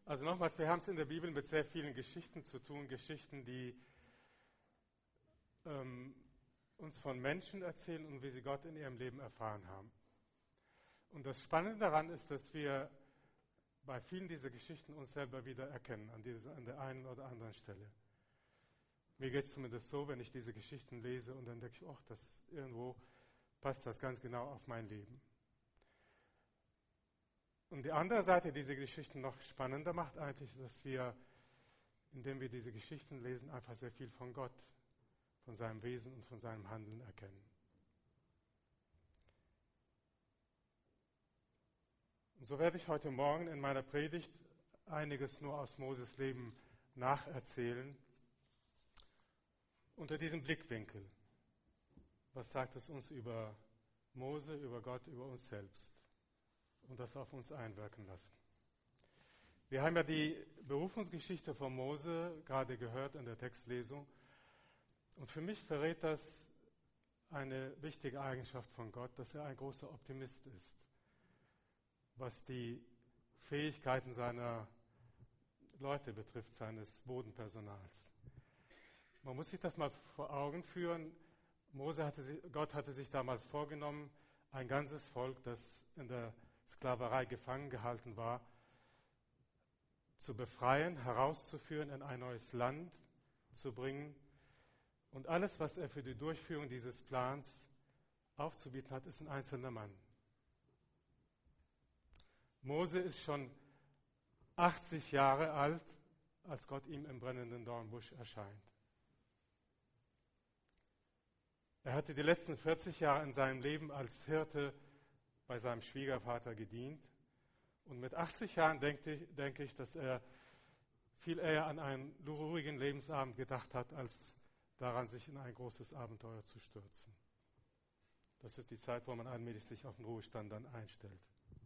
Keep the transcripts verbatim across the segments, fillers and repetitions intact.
Also nochmals, wir haben es in der Bibel mit sehr vielen Geschichten zu tun, Geschichten, die ähm, uns von Menschen erzählen und wie sie Gott in ihrem Leben erfahren haben. Und das Spannende daran ist, dass wir bei vielen dieser Geschichten uns selber wieder erkennen, an, dieser, an der einen oder anderen Stelle. Mir geht es zumindest so, wenn ich diese Geschichten lese und dann denke ich, ach, das irgendwo passt das ganz genau auf mein Leben. Und die andere Seite dieser Geschichten noch spannender macht eigentlich, dass wir, indem wir diese Geschichten lesen, einfach sehr viel von Gott, von seinem Wesen und von seinem Handeln erkennen. Und so werde ich heute Morgen in meiner Predigt einiges nur aus Moses Leben nacherzählen, unter diesem Blickwinkel. Was sagt es uns über Mose, über Gott, über uns selbst? Und das auf uns einwirken lassen. Wir haben ja die Berufungsgeschichte von Mose gerade gehört in der Textlesung. Und für mich verrät das eine wichtige Eigenschaft von Gott, dass er ein großer Optimist ist, was die Fähigkeiten seiner Leute betrifft, seines Bodenpersonals. Man muss sich das mal vor Augen führen. Mose hatte, Gott hatte sich damals vorgenommen, ein ganzes Volk, das in der Sklaverei gefangen gehalten war, zu befreien, herauszuführen, in ein neues Land zu bringen. Und alles, was er für die Durchführung dieses Plans aufzubieten hat, ist ein einzelner Mann. Mose ist schon achtzig Jahre alt, als Gott ihm im brennenden Dornbusch erscheint. Er hatte die letzten vierzig Jahre in seinem Leben als Hirte bei seinem Schwiegervater gedient. Und mit achtzig Jahren denke ich, denke ich, dass er viel eher an einen ruhigen Lebensabend gedacht hat, als daran, sich in ein großes Abenteuer zu stürzen. Das ist die Zeit, wo man allmählich sich auf den Ruhestand dann einstellt.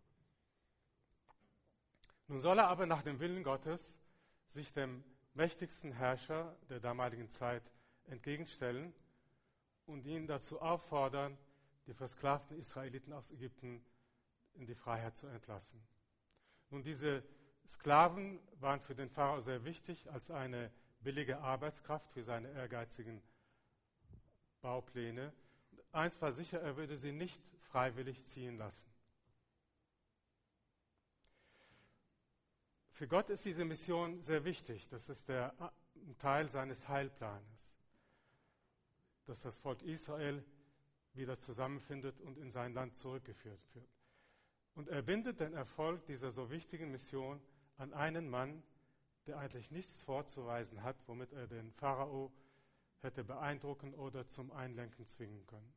Nun soll er aber nach dem Willen Gottes sich dem mächtigsten Herrscher der damaligen Zeit entgegenstellen und ihn dazu auffordern, die versklavten Israeliten aus Ägypten in die Freiheit zu entlassen. Nun, diese Sklaven waren für den Pharao sehr wichtig als eine billige Arbeitskraft für seine ehrgeizigen Baupläne. Eins war sicher, er würde sie nicht freiwillig ziehen lassen. Für Gott ist diese Mission sehr wichtig. Das ist der ein Teil seines Heilplanes, dass das Volk Israel wieder zusammenfindet und in sein Land zurückgeführt wird. Und er bindet den Erfolg dieser so wichtigen Mission an einen Mann, der eigentlich nichts vorzuweisen hat, womit er den Pharao hätte beeindrucken oder zum Einlenken zwingen können.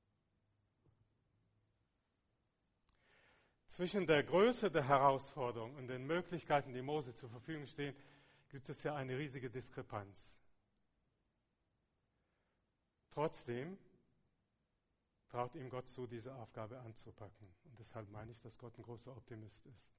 Zwischen der Größe der Herausforderung und den Möglichkeiten, die Mose zur Verfügung stehen, gibt es ja eine riesige Diskrepanz. Trotzdem traut ihm Gott zu, diese Aufgabe anzupacken. Und deshalb meine ich, dass Gott ein großer Optimist ist.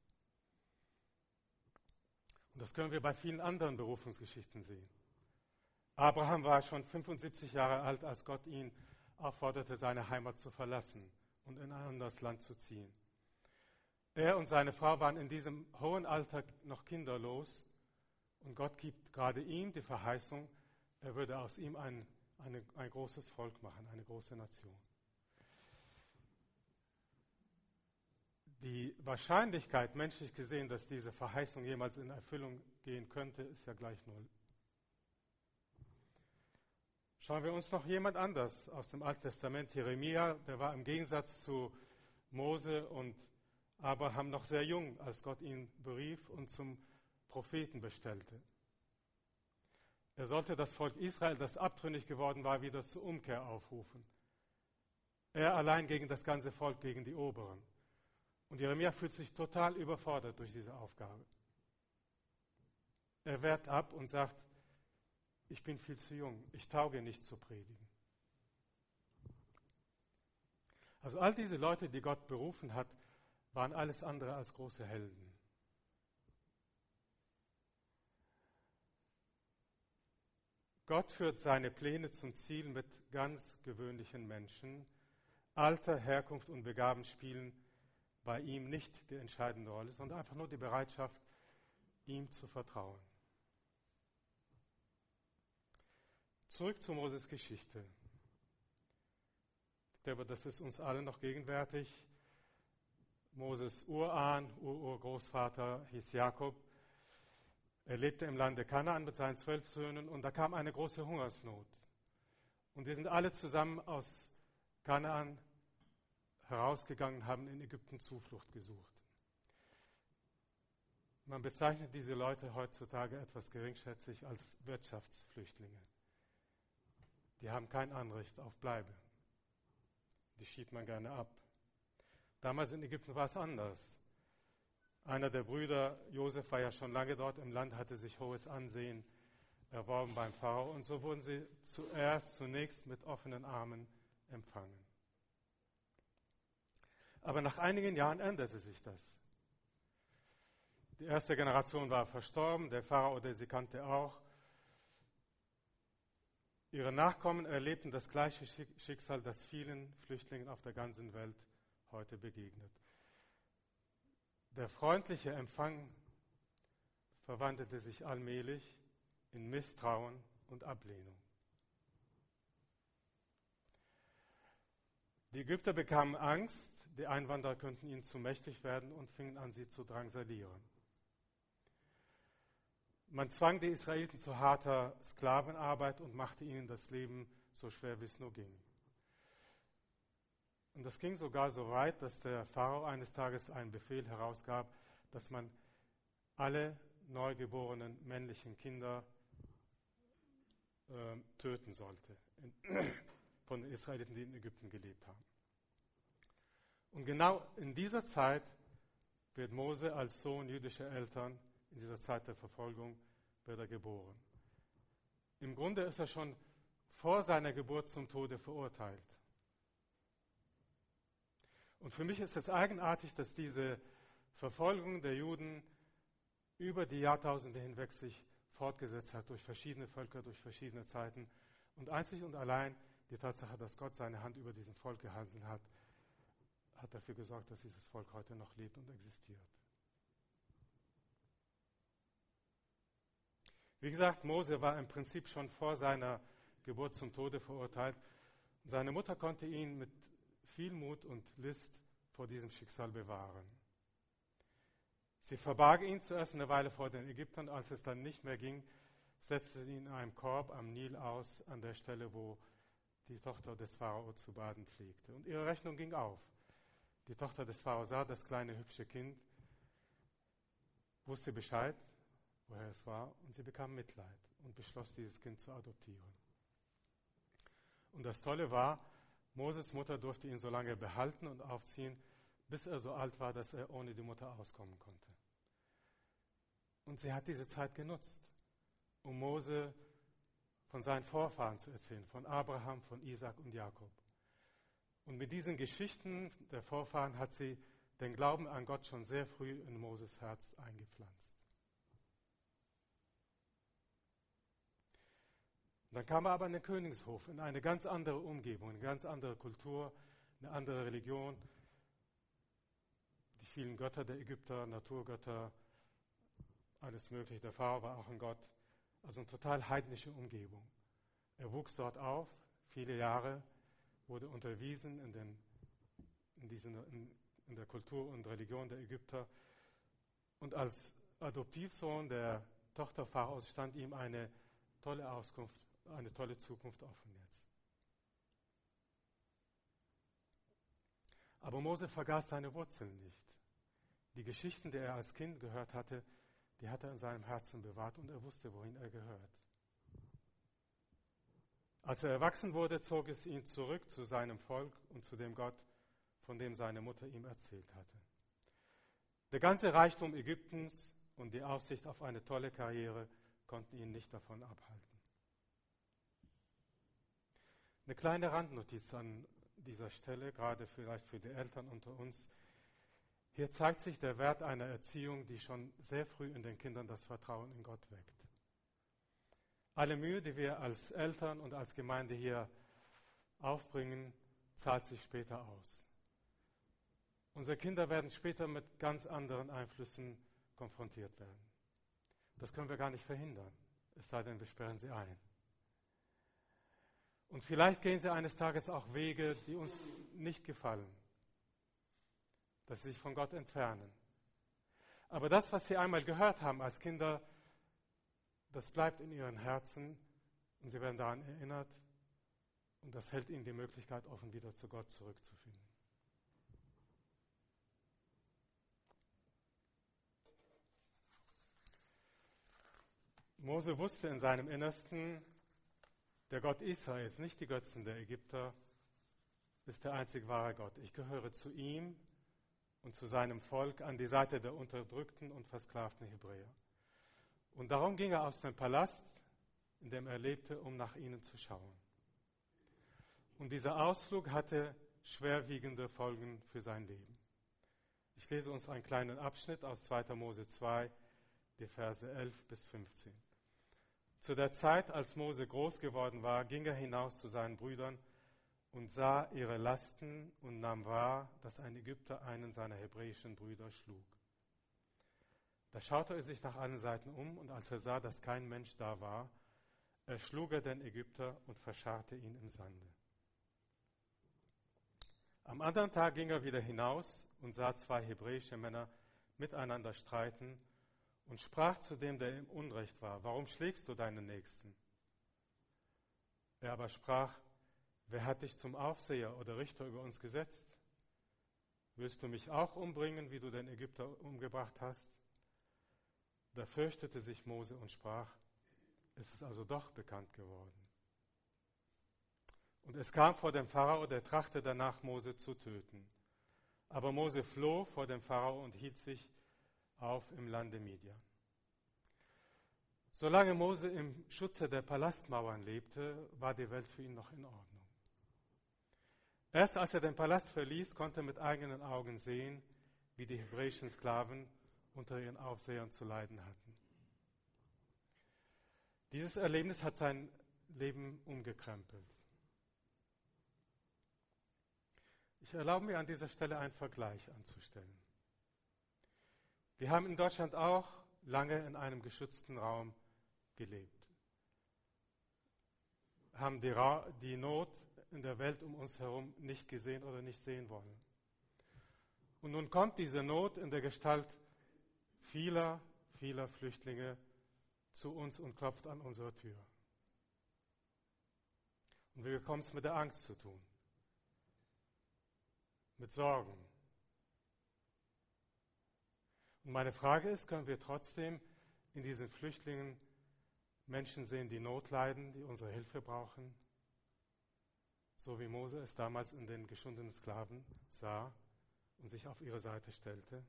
Und das können wir bei vielen anderen Berufungsgeschichten sehen. Abraham war schon fünfundsiebzig Jahre alt, als Gott ihn aufforderte, seine Heimat zu verlassen und in ein anderes Land zu ziehen. Er und seine Frau waren in diesem hohen Alter noch kinderlos und Gott gibt gerade ihm die Verheißung, er würde aus ihm ein, eine, ein großes Volk machen, eine große Nation. Die Wahrscheinlichkeit, menschlich gesehen, dass diese Verheißung jemals in Erfüllung gehen könnte, ist ja gleich null. Schauen wir uns noch jemand anders aus dem Alten Testament, Jeremia, der war im Gegensatz zu Mose und Abraham noch sehr jung, als Gott ihn berief und zum Propheten bestellte. Er sollte das Volk Israel, das abtrünnig geworden war, wieder zur Umkehr aufrufen. Er allein gegen das ganze Volk, gegen die Oberen. Und Jeremia fühlt sich total überfordert durch diese Aufgabe. Er wehrt ab und sagt, ich bin viel zu jung, ich tauge nicht zu predigen. Also all diese Leute, die Gott berufen hat, waren alles andere als große Helden. Gott führt seine Pläne zum Ziel mit ganz gewöhnlichen Menschen. Alter, Herkunft und Begaben spielen bei ihm nicht die entscheidende Rolle, sondern einfach nur die Bereitschaft, ihm zu vertrauen. Zurück zu Moses Geschichte. Ich glaube, das ist uns allen noch gegenwärtig. Moses Urahn, Ururgroßvater hieß Jakob. Er lebte im Lande Kanaan mit seinen zwölf Söhnen und da kam eine große Hungersnot. Und die sind alle zusammen aus Kanaan herausgegangen, haben in Ägypten Zuflucht gesucht. Man bezeichnet diese Leute heutzutage etwas geringschätzig als Wirtschaftsflüchtlinge. Die haben kein Anrecht auf Bleibe. Die schiebt man gerne ab. Damals in Ägypten war es anders. Einer der Brüder, Josef, war ja schon lange dort im Land, hatte sich hohes Ansehen erworben beim Pharao und so wurden sie zuerst, zunächst mit offenen Armen empfangen. Aber nach einigen Jahren änderte sich das. Die erste Generation war verstorben, der Pharao, der sie kannte, auch. Ihre Nachkommen erlebten das gleiche Schicksal, das vielen Flüchtlingen auf der ganzen Welt heute begegnet. Der freundliche Empfang verwandelte sich allmählich in Misstrauen und Ablehnung. Die Ägypter bekamen Angst, die Einwanderer könnten ihnen zu mächtig werden und fingen an, sie zu drangsalieren. Man zwang die Israeliten zu harter Sklavenarbeit und machte ihnen das Leben so schwer, wie es nur ging. Und das ging sogar so weit, dass der Pharao eines Tages einen Befehl herausgab, dass man alle neugeborenen männlichen Kinder äh, töten sollte, in, von den Israeliten, die in Ägypten gelebt haben. Und genau in dieser Zeit wird Mose als Sohn jüdischer Eltern, in dieser Zeit der Verfolgung, wird er geboren. Im Grunde ist er schon vor seiner Geburt zum Tode verurteilt. Und für mich ist es eigenartig, dass diese Verfolgung der Juden über die Jahrtausende hinweg sich fortgesetzt hat, durch verschiedene Völker, durch verschiedene Zeiten. Und einzig und allein die Tatsache, dass Gott seine Hand über diesem Volk gehalten hat, hat dafür gesorgt, dass dieses Volk heute noch lebt und existiert. Wie gesagt, Mose war im Prinzip schon vor seiner Geburt zum Tode verurteilt. Seine Mutter konnte ihn mit viel Mut und List vor diesem Schicksal bewahren. Sie verbarg ihn zuerst eine Weile vor den Ägyptern, als es dann nicht mehr ging, setzte sie ihn in einem Korb am Nil aus, an der Stelle, wo die Tochter des Pharao zu baden pflegte. Und ihre Rechnung ging auf. Die Tochter des Pharao sah das kleine, hübsche Kind, wusste Bescheid, woher es war, und sie bekam Mitleid und beschloss, dieses Kind zu adoptieren. Und das Tolle war, Moses Mutter durfte ihn so lange behalten und aufziehen, bis er so alt war, dass er ohne die Mutter auskommen konnte. Und sie hat diese Zeit genutzt, um Mose von seinen Vorfahren zu erzählen, von Abraham, von Isaac und Jakob. Und mit diesen Geschichten der Vorfahren hat sie den Glauben an Gott schon sehr früh in Moses Herz eingepflanzt. Dann kam er aber in den Königshof, in eine ganz andere Umgebung, eine ganz andere Kultur, eine andere Religion. Die vielen Götter der Ägypter, Naturgötter, alles Mögliche. Der Pharao war auch ein Gott. Also eine total heidnische Umgebung. Er wuchs dort auf, viele Jahre, wurde unterwiesen in, den, in, diesen, in, in der Kultur und Religion der Ägypter. Und als Adoptivsohn der Tochter Pharaos stand ihm eine tolle Auskunft, eine tolle Zukunft offen jetzt. Aber Mose vergaß seine Wurzeln nicht. Die Geschichten, die er als Kind gehört hatte, die hat er in seinem Herzen bewahrt und er wusste, wohin er gehört. Als er erwachsen wurde, zog es ihn zurück zu seinem Volk und zu dem Gott, von dem seine Mutter ihm erzählt hatte. Der ganze Reichtum Ägyptens und die Aussicht auf eine tolle Karriere konnten ihn nicht davon abhalten. Eine kleine Randnotiz an dieser Stelle, gerade vielleicht für die Eltern unter uns. Hier zeigt sich der Wert einer Erziehung, die schon sehr früh in den Kindern das Vertrauen in Gott weckt. Alle Mühe, die wir als Eltern und als Gemeinde hier aufbringen, zahlt sich später aus. Unsere Kinder werden später mit ganz anderen Einflüssen konfrontiert werden. Das können wir gar nicht verhindern, es sei denn, wir sperren sie ein. Und vielleicht gehen sie eines Tages auch Wege, die uns nicht gefallen, dass sie sich von Gott entfernen. Aber das, was sie einmal gehört haben als Kinder, das bleibt in ihren Herzen und sie werden daran erinnert und das hält ihnen die Möglichkeit offen, wieder zu Gott zurückzufinden. Mose wusste in seinem Innersten, der Gott Israels, nicht die Götzen der Ägypter, ist der einzig wahre Gott. Ich gehöre zu ihm und zu seinem Volk an die Seite der unterdrückten und versklavten Hebräer. Und darum ging er aus dem Palast, in dem er lebte, um nach ihnen zu schauen. Und dieser Ausflug hatte schwerwiegende Folgen für sein Leben. Ich lese uns einen kleinen Abschnitt aus zweiter Mose zwei, die Verse elf bis fünfzehn. Zu der Zeit, als Mose groß geworden war, ging er hinaus zu seinen Brüdern und sah ihre Lasten und nahm wahr, dass ein Ägypter einen seiner hebräischen Brüder schlug. Da schaute er sich nach allen Seiten um, und als er sah, dass kein Mensch da war, erschlug er den Ägypter und verscharrte ihn im Sande. Am anderen Tag ging er wieder hinaus und sah zwei hebräische Männer miteinander streiten und sprach zu dem, der im Unrecht war: Warum schlägst du deinen Nächsten? Er aber sprach: Wer hat dich zum Aufseher oder Richter über uns gesetzt? Willst du mich auch umbringen, wie du den Ägypter umgebracht hast? Da fürchtete sich Mose und sprach: Es ist also doch bekannt geworden. Und es kam vor dem Pharao, der trachtete danach, Mose zu töten. Aber Mose floh vor dem Pharao und hielt sich auf im Lande Midian. Solange Mose im Schutze der Palastmauern lebte, war die Welt für ihn noch in Ordnung. Erst als er den Palast verließ, konnte er mit eigenen Augen sehen, wie die hebräischen Sklaven unter ihren Aufsehern zu leiden hatten. Dieses Erlebnis hat sein Leben umgekrempelt. Ich erlaube mir an dieser Stelle einen Vergleich anzustellen. Wir haben in Deutschland auch lange in einem geschützten Raum gelebt, haben die, Ra- die Not in der Welt um uns herum nicht gesehen oder nicht sehen wollen. Und nun kommt diese Not in der Gestalt vieler, vieler Flüchtlinge zu uns und klopft an unsere Tür. Und wir bekommen es mit der Angst zu tun, mit Sorgen. Und meine Frage ist, können wir trotzdem in diesen Flüchtlingen Menschen sehen, die Not leiden, die unsere Hilfe brauchen, so wie Mose es damals in den geschundenen Sklaven sah und sich auf ihre Seite stellte?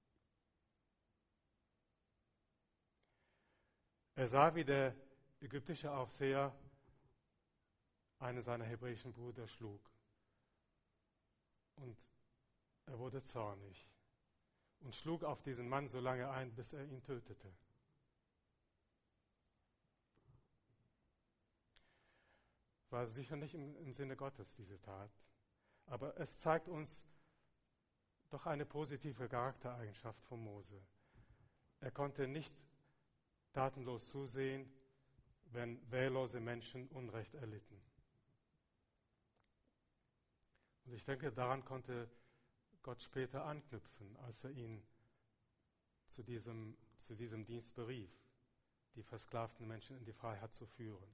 Er sah, wie der ägyptische Aufseher einen seiner hebräischen Brüder schlug. Und er wurde zornig und schlug auf diesen Mann so lange ein, bis er ihn tötete. War sicher nicht im, im Sinne Gottes, diese Tat. Aber es zeigt uns doch eine positive Charaktereigenschaft von Mose. Er konnte nicht tatenlos zusehen, wenn wehrlose Menschen Unrecht erlitten. Und ich denke, daran konnte Gott später anknüpfen, als er ihn zu diesem, zu diesem Dienst berief, die versklavten Menschen in die Freiheit zu führen.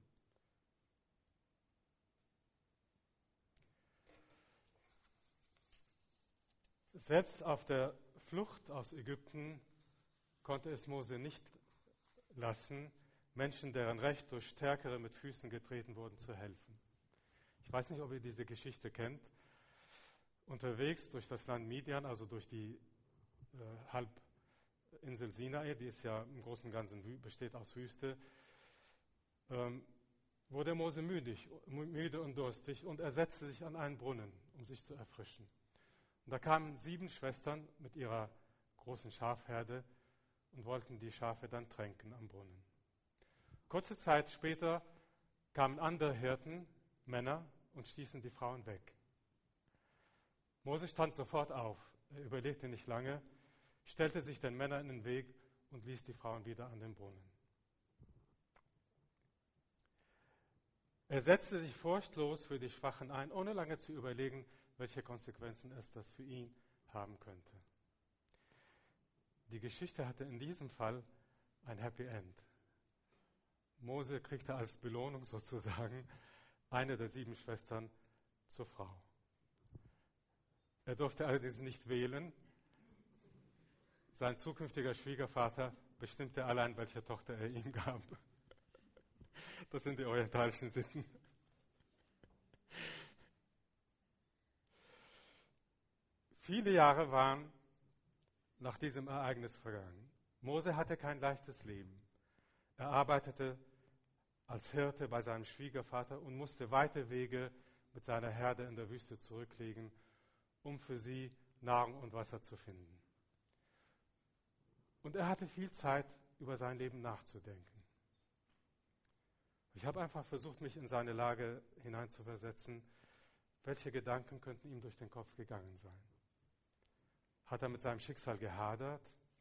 Selbst auf der Flucht aus Ägypten konnte es Mose nicht lassen, Menschen, deren Recht durch Stärkere mit Füßen getreten wurden, zu helfen. Ich weiß nicht, ob ihr diese Geschichte kennt. Unterwegs durch das Land Midian, also durch die äh, Halbinsel Sinai, die ist ja im Großen und Ganzen besteht aus Wüste, ähm, wurde Mose müdig, müde und durstig und er setzte sich an einen Brunnen, um sich zu erfrischen. Und da kamen sieben Schwestern mit ihrer großen Schafherde und wollten die Schafe dann tränken am Brunnen. Kurze Zeit später kamen andere Hirten, Männer, und stießen die Frauen weg. Mose stand sofort auf, er überlegte nicht lange, stellte sich den Männern in den Weg und ließ die Frauen wieder an den Brunnen. Er setzte sich furchtlos für die Schwachen ein, ohne lange zu überlegen, welche Konsequenzen es das für ihn haben könnte. Die Geschichte hatte in diesem Fall ein Happy End. Mose kriegte als Belohnung sozusagen eine der sieben Schwestern zur Frau. Er durfte allerdings nicht wählen. Sein zukünftiger Schwiegervater bestimmte allein, welche Tochter er ihm gab. Das sind die orientalischen Sitten. Viele Jahre waren nach diesem Ereignis vergangen. Mose hatte kein leichtes Leben. Er arbeitete als Hirte bei seinem Schwiegervater und musste weite Wege mit seiner Herde in der Wüste zurücklegen, um für sie Nahrung und Wasser zu finden. Und er hatte viel Zeit, über sein Leben nachzudenken. Ich habe einfach versucht, mich in seine Lage hineinzuversetzen. Welche Gedanken könnten ihm durch den Kopf gegangen sein? Hat er mit seinem Schicksal gehadert?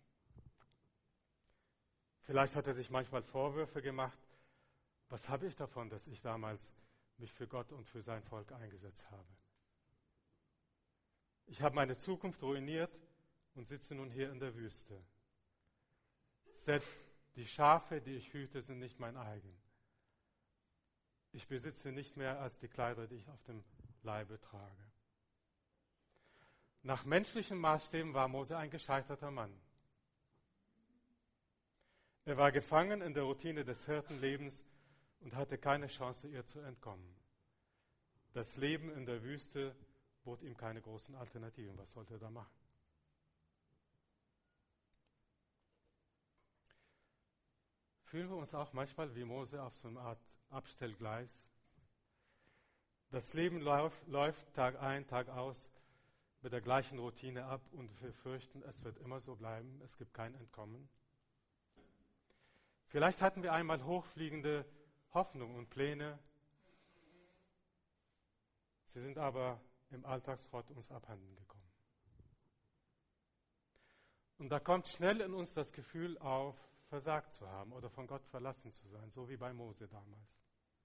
Vielleicht hat er sich manchmal Vorwürfe gemacht. Was habe ich davon, dass ich damals mich für Gott und für sein Volk eingesetzt habe? Ich habe meine Zukunft ruiniert und sitze nun hier in der Wüste. Selbst die Schafe, die ich hüte, sind nicht mein eigen. Ich besitze nicht mehr als die Kleider, die ich auf dem Leibe trage. Nach menschlichen Maßstäben war Mose ein gescheiterter Mann. Er war gefangen in der Routine des Hirtenlebens und hatte keine Chance, ihr zu entkommen. Das Leben in der Wüste bot ihm keine großen Alternativen. Was sollte er da machen? Fühlen wir uns auch manchmal wie Mose auf so eine Art Abstellgleis? Das Leben läuft, läuft Tag ein, Tag aus mit der gleichen Routine ab und wir fürchten, es wird immer so bleiben, es gibt kein Entkommen. Vielleicht hatten wir einmal hochfliegende Hoffnungen und Pläne, sie sind aber im Alltagsrott uns abhanden gekommen. Und da kommt schnell in uns das Gefühl auf, versagt zu haben oder von Gott verlassen zu sein, so wie bei Mose damals.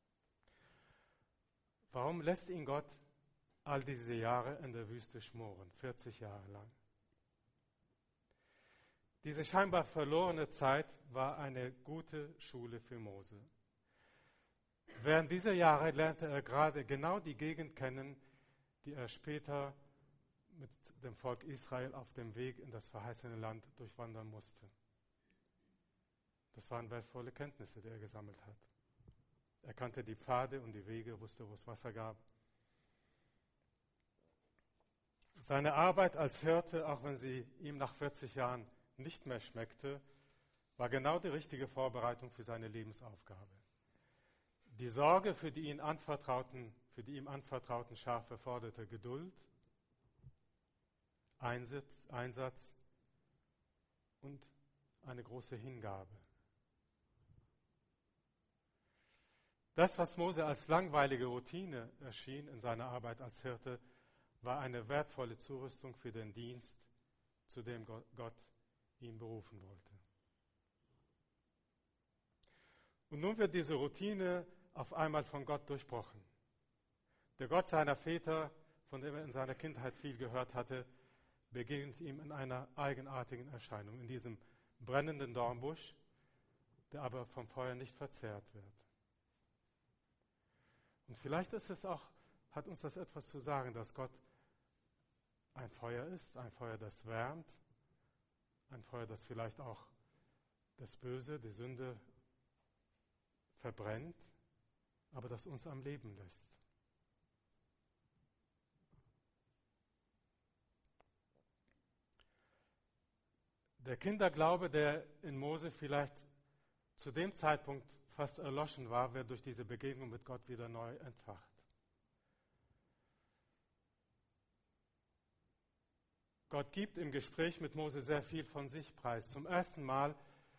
Warum lässt ihn Gott all diese Jahre in der Wüste schmoren, vierzig Jahre lang? Diese scheinbar verlorene Zeit war eine gute Schule für Mose. Während dieser Jahre lernte er gerade genau die Gegend kennen, die er später mit dem Volk Israel auf dem Weg in das verheißene Land durchwandern musste. Das waren wertvolle Kenntnisse, die er gesammelt hat. Er kannte die Pfade und die Wege, wusste, wo es Wasser gab. Seine Arbeit als Hirte, auch wenn sie ihm nach vierzig Jahren nicht mehr schmeckte, war genau die richtige Vorbereitung für seine Lebensaufgabe. Die Sorge für die, ihn anvertrauten, für die ihm anvertrauten Schafe forderte Geduld, Einsatz, Einsatz und eine große Hingabe. Das, was Mose als langweilige Routine erschien in seiner Arbeit als Hirte, war eine wertvolle Zurüstung für den Dienst, zu dem Gott ihn berufen wollte. Und nun wird diese Routine auf einmal von Gott durchbrochen. Der Gott seiner Väter, von dem er in seiner Kindheit viel gehört hatte, begegnet ihm in einer eigenartigen Erscheinung, in diesem brennenden Dornbusch, der aber vom Feuer nicht verzehrt wird. Und vielleicht ist es auch, hat uns das etwas zu sagen, dass Gott ein Feuer ist, ein Feuer, das wärmt, ein Feuer, das vielleicht auch das Böse, die Sünde verbrennt, aber das uns am Leben lässt. Der Kinderglaube, der in Mose vielleicht zu dem Zeitpunkt fast erloschen war, wird durch diese Begegnung mit Gott wieder neu entfacht. Gott gibt im Gespräch mit Mose sehr viel von sich preis. Zum ersten Mal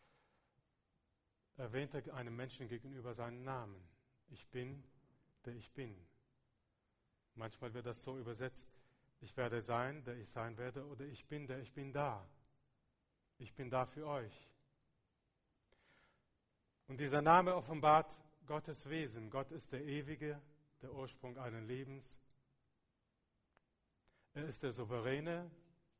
erwähnt er einem Menschen gegenüber seinen Namen. Ich bin, der ich bin. Manchmal wird das so übersetzt, ich werde sein, der ich sein werde, oder ich bin, der ich bin da. Ich bin da für euch. Und dieser Name offenbart Gottes Wesen. Gott ist der Ewige, der Ursprung allen Lebens. Er ist der Souveräne,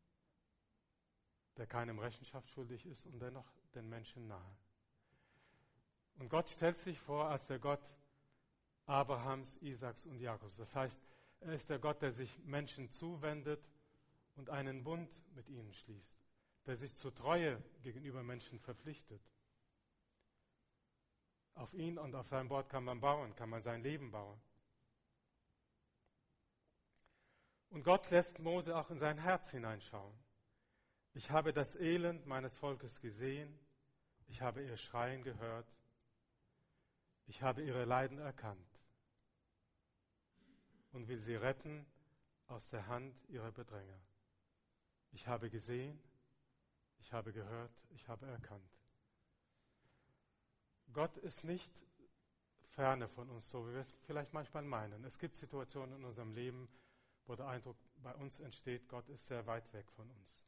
der keinem Rechenschaft schuldig ist und dennoch den Menschen nahe. Und Gott stellt sich vor als der Gott Abrahams, Isaaks und Jakobs. Das heißt, er ist der Gott, der sich Menschen zuwendet und einen Bund mit ihnen schließt, der sich zur Treue gegenüber Menschen verpflichtet. Auf ihn und auf sein Wort kann man bauen, kann man sein Leben bauen. Und Gott lässt Mose auch in sein Herz hineinschauen. Ich habe das Elend meines Volkes gesehen, ich habe ihr Schreien gehört, ich habe ihre Leiden erkannt und will sie retten aus der Hand ihrer Bedränger. Ich habe gesehen, ich habe gehört, ich habe erkannt. Gott ist nicht ferne von uns, so wie wir es vielleicht manchmal meinen. Es gibt Situationen in unserem Leben, wo der Eindruck bei uns entsteht, Gott ist sehr weit weg von uns.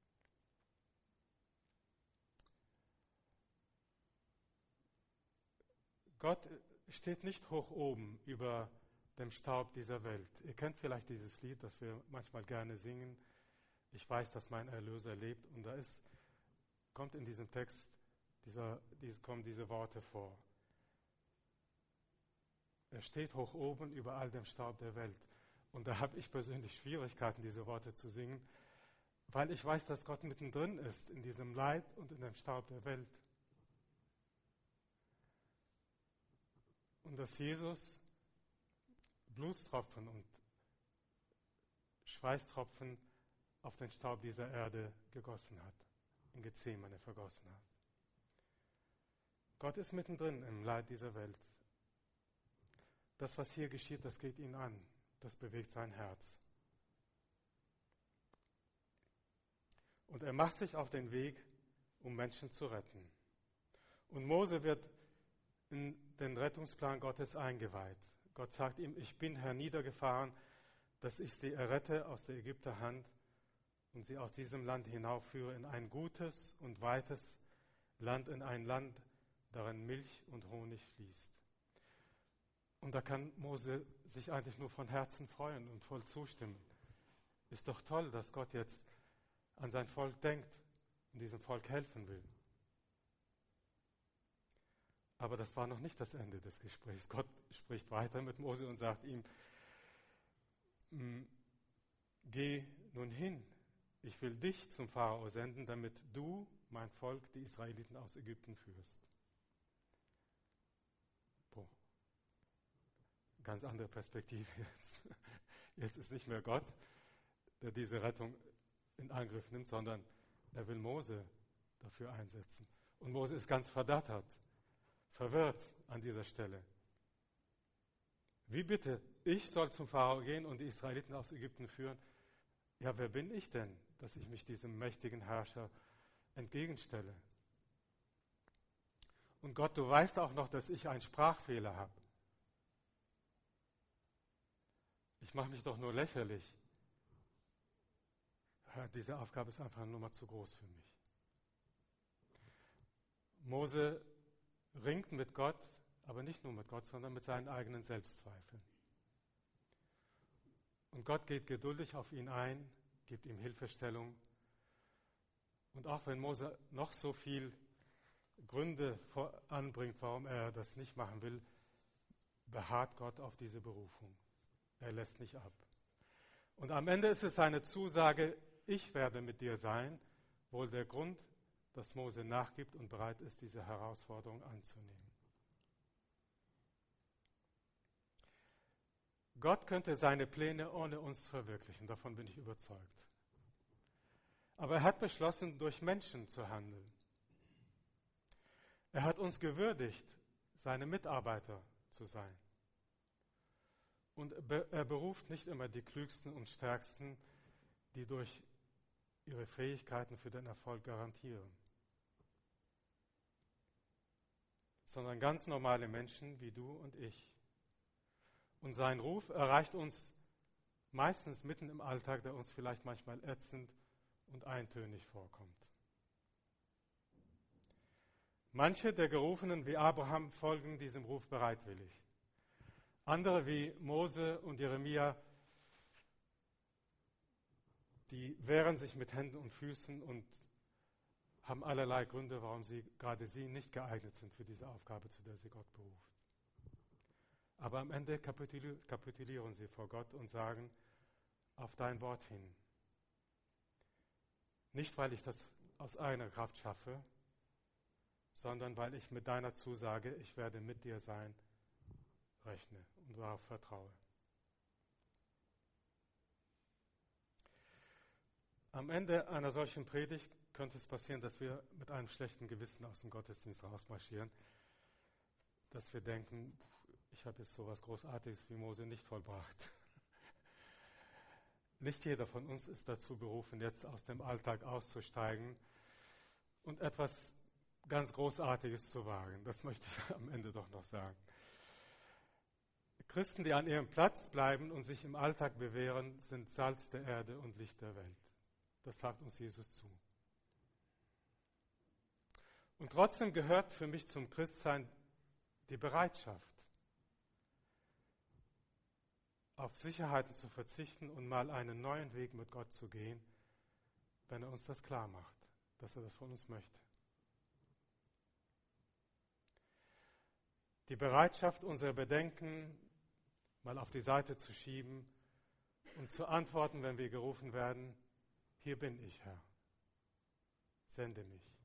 Gott steht nicht hoch oben über dem Staub dieser Welt. Ihr kennt vielleicht dieses Lied, das wir manchmal gerne singen. Ich weiß, dass mein Erlöser lebt. Und da ist, kommt in diesem Text, dieser, diese, kommen diese Worte vor. Er steht hoch oben über all dem Staub der Welt. Und da habe ich persönlich Schwierigkeiten, diese Worte zu singen, weil ich weiß, dass Gott mittendrin ist in diesem Leid und in dem Staub der Welt. Und dass Jesus Blutstropfen und Schweißtropfen auf den Staub dieser Erde gegossen hat, in Gethsemane vergossen hat. Gott ist mittendrin im Leid dieser Welt. Das, was hier geschieht, das geht ihn an, das bewegt sein Herz. Und er macht sich auf den Weg, um Menschen zu retten. Und Mose wird in den Rettungsplan Gottes eingeweiht. Gott sagt ihm, ich bin herniedergefahren, dass ich sie errette aus der Ägypter Hand und sie aus diesem Land hinaufführe in ein gutes und weites Land, in ein Land, darin Milch und Honig fließt. Und da kann Mose sich eigentlich nur von Herzen freuen und voll zustimmen. Ist doch toll, dass Gott jetzt an sein Volk denkt und diesem Volk helfen will. Aber das war noch nicht das Ende des Gesprächs. Gott spricht weiter mit Mose und sagt ihm, geh nun hin, ich will dich zum Pharao senden, damit du, mein Volk, die Israeliten aus Ägypten führst. Boah. Ganz andere Perspektive jetzt. Jetzt ist nicht mehr Gott, der diese Rettung in Angriff nimmt, sondern er will Mose dafür einsetzen. Und Mose ist ganz verdattert, verwirrt an dieser Stelle. Wie bitte? Ich soll zum Pharao gehen und die Israeliten aus Ägypten führen? Ja, wer bin ich denn, dass ich mich diesem mächtigen Herrscher entgegenstelle? Und Gott, du weißt auch noch, dass ich einen Sprachfehler habe. Ich mache mich doch nur lächerlich. Ja, diese Aufgabe ist einfach eine Nummer zu groß für mich. Mose ringt mit Gott, aber nicht nur mit Gott, sondern mit seinen eigenen Selbstzweifeln. Und Gott geht geduldig auf ihn ein, gibt ihm Hilfestellung. Und auch wenn Mose noch so viel Gründe vor, anbringt, warum er das nicht machen will, beharrt Gott auf diese Berufung. Er lässt nicht ab. Und am Ende ist es seine Zusage, ich werde mit dir sein, wohl der Grund, dass Mose nachgibt und bereit ist, diese Herausforderung anzunehmen. Gott könnte seine Pläne ohne uns verwirklichen, davon bin ich überzeugt. Aber er hat beschlossen, durch Menschen zu handeln. Er hat uns gewürdigt, seine Mitarbeiter zu sein. Und er beruft nicht immer die Klügsten und Stärksten, die durch ihre Fähigkeiten für den Erfolg garantieren, sondern ganz normale Menschen wie du und ich. Und sein Ruf erreicht uns meistens mitten im Alltag, der uns vielleicht manchmal ätzend und eintönig vorkommt. Manche der Gerufenen wie Abraham folgen diesem Ruf bereitwillig. Andere wie Mose und Jeremia, die wehren sich mit Händen und Füßen und haben allerlei Gründe, warum sie, gerade sie nicht geeignet sind für diese Aufgabe, zu der sie Gott beruft. Aber am Ende kapitulieren sie vor Gott und sagen, auf dein Wort hin. Nicht, weil ich das aus eigener Kraft schaffe, sondern weil ich mit deiner Zusage, ich werde mit dir sein, rechne und darauf vertraue. Am Ende einer solchen Predigt könnte es passieren, dass wir mit einem schlechten Gewissen aus dem Gottesdienst rausmarschieren, dass wir denken, ich habe jetzt so etwas Großartiges wie Mose nicht vollbracht. Nicht jeder von uns ist dazu berufen, jetzt aus dem Alltag auszusteigen und etwas ganz Großartiges zu wagen. Das möchte ich am Ende doch noch sagen. Christen, die an ihrem Platz bleiben und sich im Alltag bewähren, sind Salz der Erde und Licht der Welt. Das sagt uns Jesus zu. Und trotzdem gehört für mich zum Christsein die Bereitschaft, auf Sicherheiten zu verzichten und mal einen neuen Weg mit Gott zu gehen, wenn er uns das klar macht, dass er das von uns möchte. Die Bereitschaft, unsere Bedenken mal auf die Seite zu schieben und zu antworten, wenn wir gerufen werden, hier bin ich, Herr, sende mich.